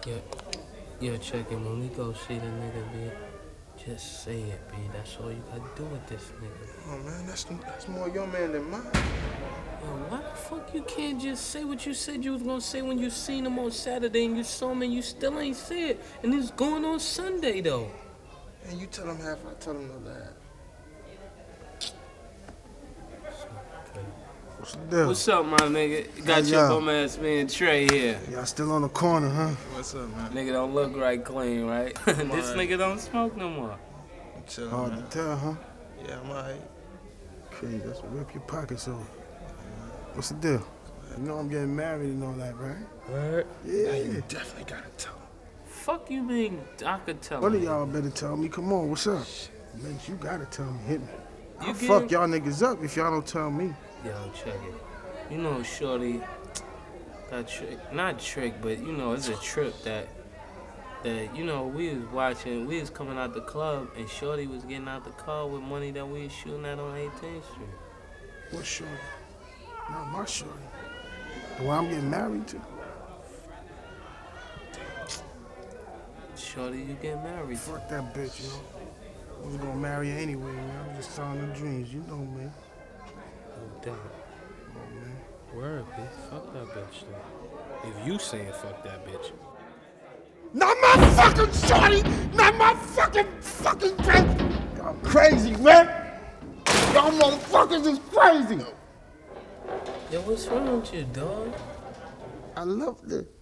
Yeah, yeah, check it. When we go see the nigga, B, just say it, B. That's all you gotta do with this nigga. Oh man, that's more your man than mine. Yo, why the fuck you can't just say what you said you was gonna say when you seen him on Saturday and you saw him and you still ain't say it? And it's going on Sunday, though. And you tell him half, I tell him the half. What's the deal? What's up, my nigga? Got your bum ass man Trey here. Y'all still on the corner, huh? What's up, man? Nigga don't look right clean, right? This nigga don't smoke no more. I'm chilling, Hard man. to tell, huh? Yeah, I'm alright. Okay, let's rip your pockets off. What's the deal? You know I'm getting married and all that, right? Right? Yeah. You definitely gotta tell him. Fuck you mean I could tell One of him? y'all better tell me. Come on, what's up? Man, you gotta tell me. Hit me. You I'll can- fuck y'all niggas up if y'all don't tell me. Yo, check it. You know, Shorty got not trick, but you know, it's a trip that you know, we was coming out the club and Shorty was getting out the car with money that we was shooting at on 18th Street. What shorty? Not my shorty. The one I'm getting married to. Shorty, you get married. Fuck that bitch, yo. I was gonna marry her anyway, man. I'm just telling the dreams, you know, man. No doubt. Oh, man. Word, bitch. Fuck that bitch, though. If you saying fuck that bitch. Not my fucking shorty! Not my fucking bitch! Y'all crazy, man! Y'all motherfuckers is crazy! Yo, what's wrong with you, dog? I love the